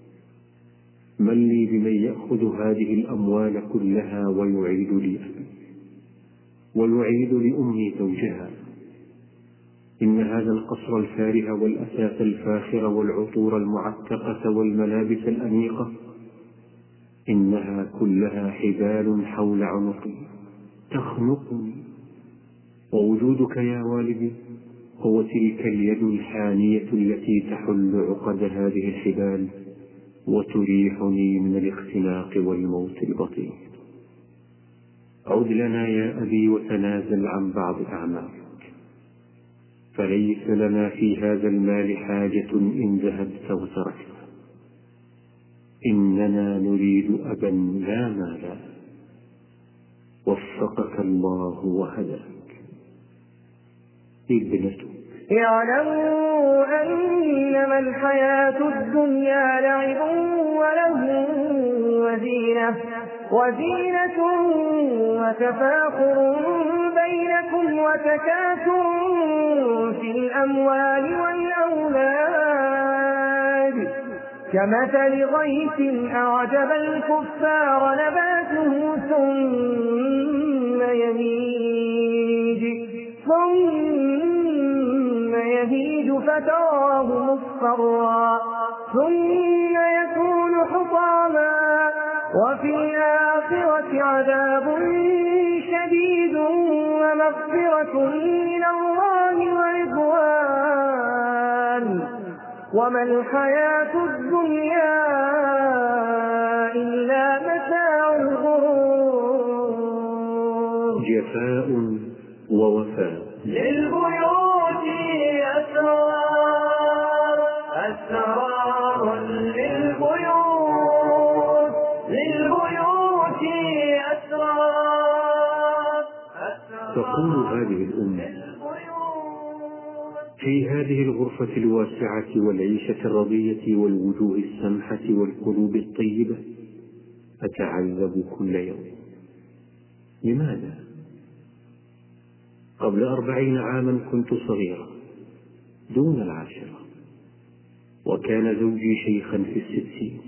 من لي بمن يأخذ هذه الأموال كلها ويعيد لي أبي، ويعيد لأمي زوجها. إن هذا القصر الفارهة والأثاث الفاخر والعطور المعتقة والملابس الأنيقة، إنها كلها حبال حول عنقي تخنقني. ووجودك يا والدي هو تلك اليد الحانية التي تحل عقد هذه الحبال وتريحني من الاختناق والموت البطيء. عد لنا يا أبي وتنازل عن بعض أعمالك، فليس لنا في هذا المال حاجة إن ذهبت وتركنا. إننا نريد أبا لا مالا. وفقك الله وهداك. ابنتك. اعلموا أنما الحياة الدنيا لعب وله وزينة وتفاخر بينكم وتكاثر في الأموال والأولاد، كمثل غيث أعجب الكفار نباته ثم يهيج فتراه مصفرا ثم يكون حطاما، وفي الآخرة عذاب شديد ومغفرة من الله ورضوان، وما الحياة الدنيا إلا متاع الغرور. جفاء ووفاء. للبيوت أسرار للبيوت أسرار. تقول هذه الأمة في هذه الغرفة الواسعة والعيشة الرضية والوجوه السمحة والقلوب الطيبة أتعذب كل يوم. لماذا؟ قبل 40 عاما كنت صغيرا دون 10، وكان زوجي شيخا في 60.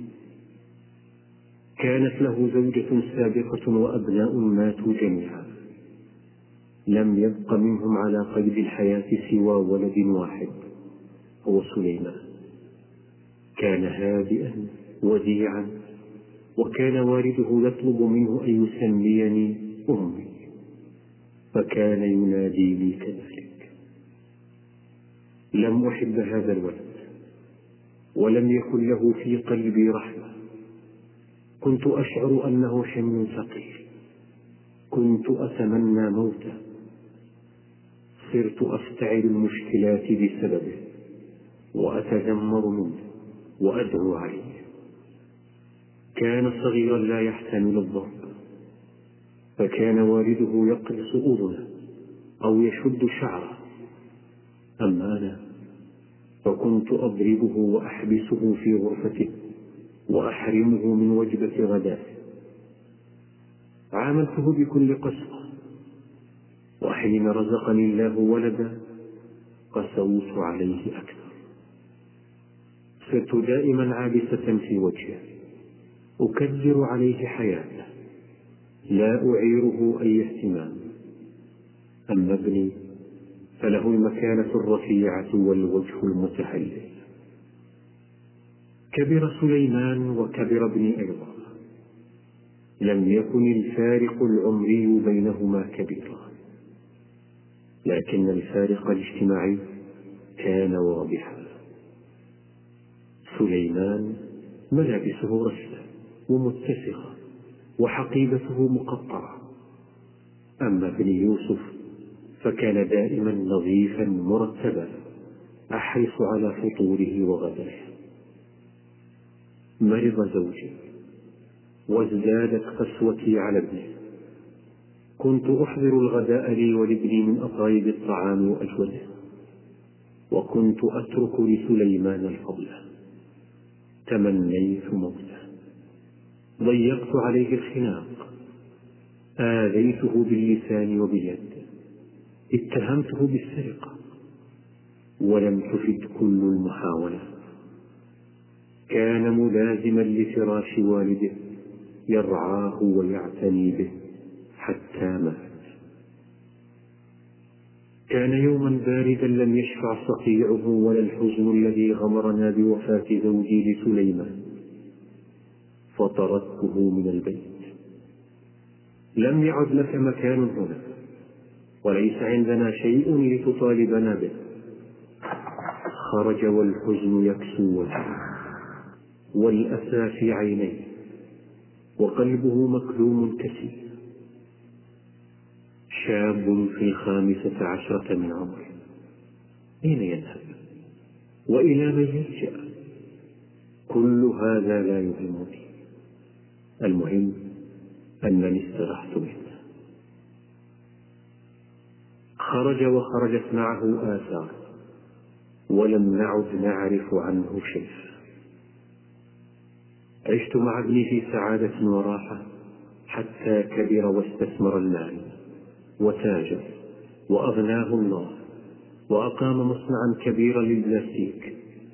كانت له زوجة سابقة وأبناء ماتوا جميعا، لم يبق منهم على قيد الحياة سوى ولد واحد هو سليمان. كان هادئا وديعا، وكان والده يطلب منه أن يسميني أمي، فكان يناديني كذلك. لم أحب هذا الولد، ولم يكن له في قلبي رحمة. كنت أشعر أنه حمل ثقيل، كنت أتمنى موته. صرت أفتعل المشكلات بسببه، وأتذمر منه وأدعو عليه. كان صغيرا لا يحتمل الضرب، فكان والده يقلص أذنه أو يشد شعره. أما أنا فكنت أضربه وأحبسه في غرفته وأحرمه من وجبة غداه. عاملته بكل قسوة، وحين رزقني الله ولدا قسوت عليه أكثر. صرت دائما عابسة في وجهه، أكدر عليه حياته لا أعيره أي اهتمام، أما ابني فله المكانة الرفيعة والوجه المتحلل. كبر سليمان وكبر ابني أيضا، لم يكن الفارق العمري بينهما كبيرا، لكن الفارق الاجتماعي كان واضحا. سليمان ملابسه رثة ومتسخة وحقيبته مقطعة، أما ابن يوسف فكان دائما نظيفا مرتبا، أحرص على فطوره وغداه. مرض زوجي وازدادت قسوتي على ابنه. كنت أحضر الغداء لي ولابني من أطايب الطعام وأجوده، وكنت أترك لسليمان الفضل. تمنيت موته، ضيقت عليه الخناق، آذيته باللسان وباليد، اتهمته بالسرقة، ولم تفد كل المحاولات. كان ملازما لفراش والده، يرعاه ويعتني به حتى مات. كان يوما باردا لم يشفع صقيعه ولا الحزن الذي غمرنا بوفاة زوجي لسليمان، فطردته من البيت. لم يعد لك مكان هنا، وليس عندنا شيء لتطالبنا به. خرج والحزن يكسو وجهه والأسى في عينيه وقلبه مكلوم كثير. شاب في 15 من عمره، أين يذهب وإلى من يلجأ؟ كل هذا لا يهمني، المهم أنني استرحت منه. خرج وخرجت معه آثار، ولم نعد نعرف عنه شيء. عشت مع ابني في سعادة وراحة حتى كبر واستثمر المال وتاجر وأغناه الله، وأقام مصنعا كبيرا للبلاستيك.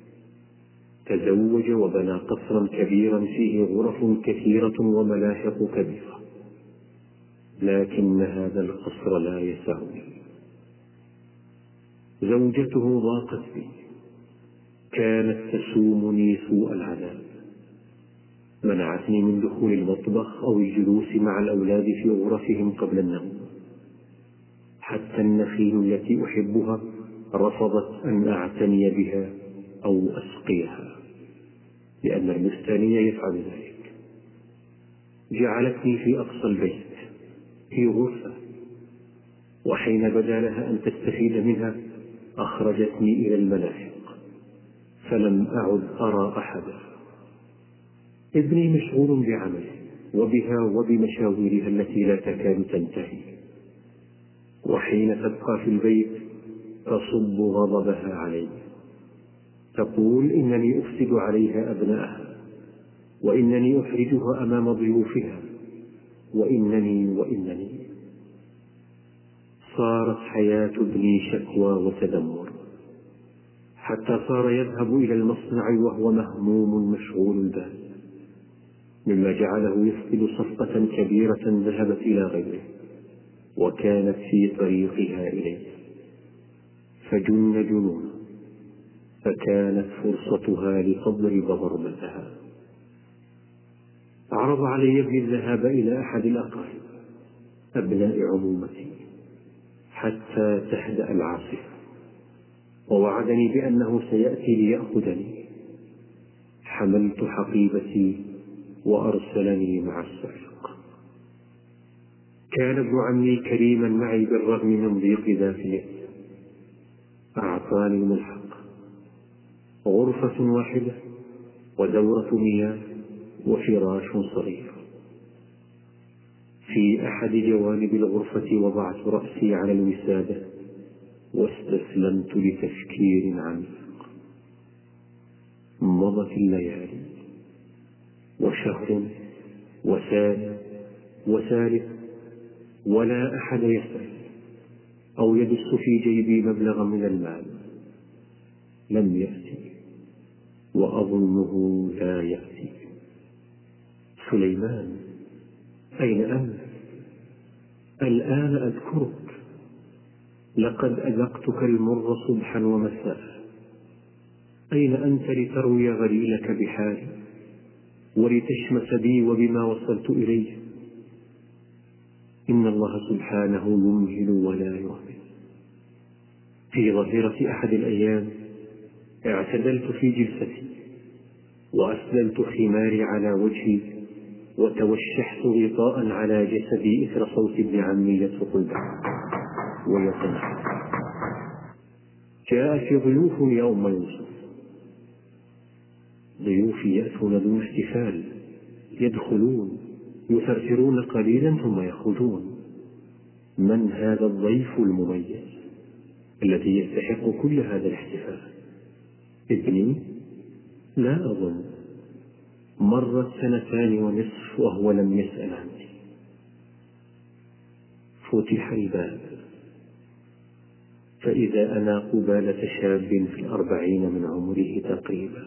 تزوج وبنى قصرا كبيرا فيه غرف كثيرة وملاحق كبيرة، لكن هذا القصر لا يسعني. زوجته ضاقت بي، كانت تسومني سوء العذاب، منعتني من دخول المطبخ أو الجلوس مع الأولاد في غرفهم قبل النوم. حتى النخيل التي أحبها رفضت أن أعتني بها أو أسقيها، لأن البستاني يفعل ذلك. جعلتني في أقصى البيت في غرفة، وحين بدا لها أن تستفيد منها أخرجتني إلى الملاحق، فلم أعد أرى أحدا. ابني مشغول بعمله وبها وبمشاويرها التي لا تكاد تنتهي، وحين تبقى في البيت تصب غضبها علي، تقول إنني أفسد عليها أبنائها، وإنني أحرجها أمام ضيوفها، وإنني. صارت حياة ابني شكوى وتذمر، حتى صار يذهب إلى المصنع وهو مهموم مشغول البال، مما جعله يفقد صفقة كبيرة ذهبت إلى غيره وكانت في طريقها إليه، فجن جنونه، فكانت فرصتها لتضرب ضربتها. عرض علي ابني الذهاب إلى أحد الأقارب أبناء عمومتي حتى تهدأ العاصفة، ووعدني بأنه سيأتي ليأخذني. حملت حقيبتي وأرسلني مع السائق. كان ابن عمي كريما معي بالرغم من ضيق ذات اليد، أعطاني الملحق، غرفة واحدة ودورة مياه وفراش صغير. في أحد جوانب الغرفة وضعت رأسي على الوسادة واستسلمت لتفكير عميق. مضت الليالي، وشهر وثاني وثالث، ولا أحد يسأل أو يدس في جيبي مبلغا من المال. لم يأتي، وأظنه لا يأتي. سليمان، أين أنت؟ الآن أذكرك، لقد أذقتك المر صبحا ومساء. أين أنت لتروي غليلك بحالي ولتشمس بي وبما وصلت إليه؟ إن الله سبحانه يمهل ولا يهمل. في ظهيرة أحد الأيام اعتدلت في جلستي وأسدلت خماري على وجهي وتوشحت غطاء على جسدي إثر صوت ابن عمي يطرق الباب ويتنحى. جاءت ضيوف يا أم يوسف، ضيوفي يأتون دون احتفال، يدخلون يثرثرون قليلا ثم يخرجون. من هذا الضيف المميز الذي يستحق كل هذا الاحتفال؟ ابني؟ لا أظن. مرت 2.5 سنين وهو لم يسأل عني. فتح الباب فإذا أنا قبالة شاب في 40 من عمره تقريبا،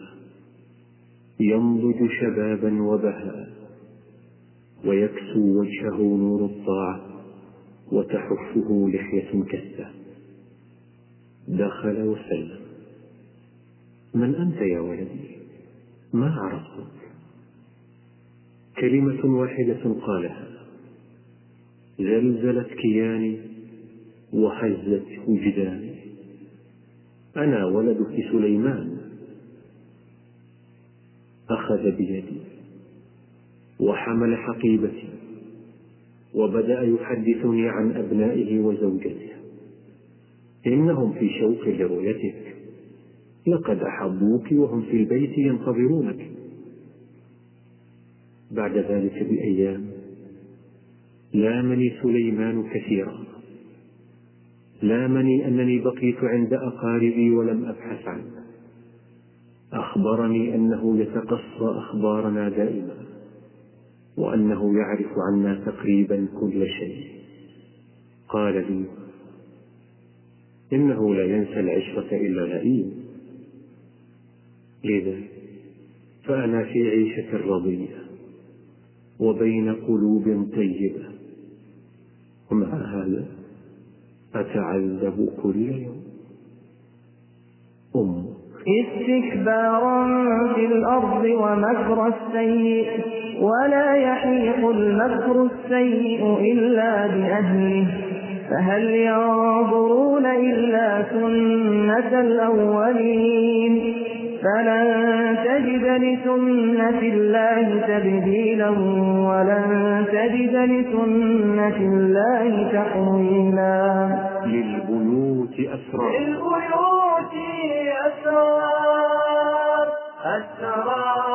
ينضج شبابا وبهاء، ويكسو وجهه نور الطاعة وتحفه لحية كثة. دخل وسلم. من أنت يا ولدي؟ ما عرفتك. كلمة واحدة قالها زلزلت كياني وهزت وجداني. أنا ولدك سليمان. أخذ بيدي وحمل حقيبتي وبدأ يحدثني عن أبنائه وزوجته. إنهم في شوق لرؤيتك، لقد أحبوك وهم في البيت ينتظرونك. بعد ذلك بأيام لامني سليمان كثيرا، لامني أنني بقيت عند أقاربي ولم أبحث عنه. أخبرني أنه يتقصى أخبارنا دائما، وأنه يعرف عنا تقريبا كل شيء. قال لي إنه لا ينسى العشرة إلا لئيم. لذا فأنا في عيشة رضية وبين قلوب طيبة، ومع هذا أتعذب كل يوم. استكبارا في الأرض ومكر السيء، ولا يحيق المكر السيء إلا بأهله، فهل ينظرون إلا سنة الأولين، فلن تجد لسنة الله تبديلا ولن تجد لسنة الله تحويلا. للبيوت أسرار، أسرار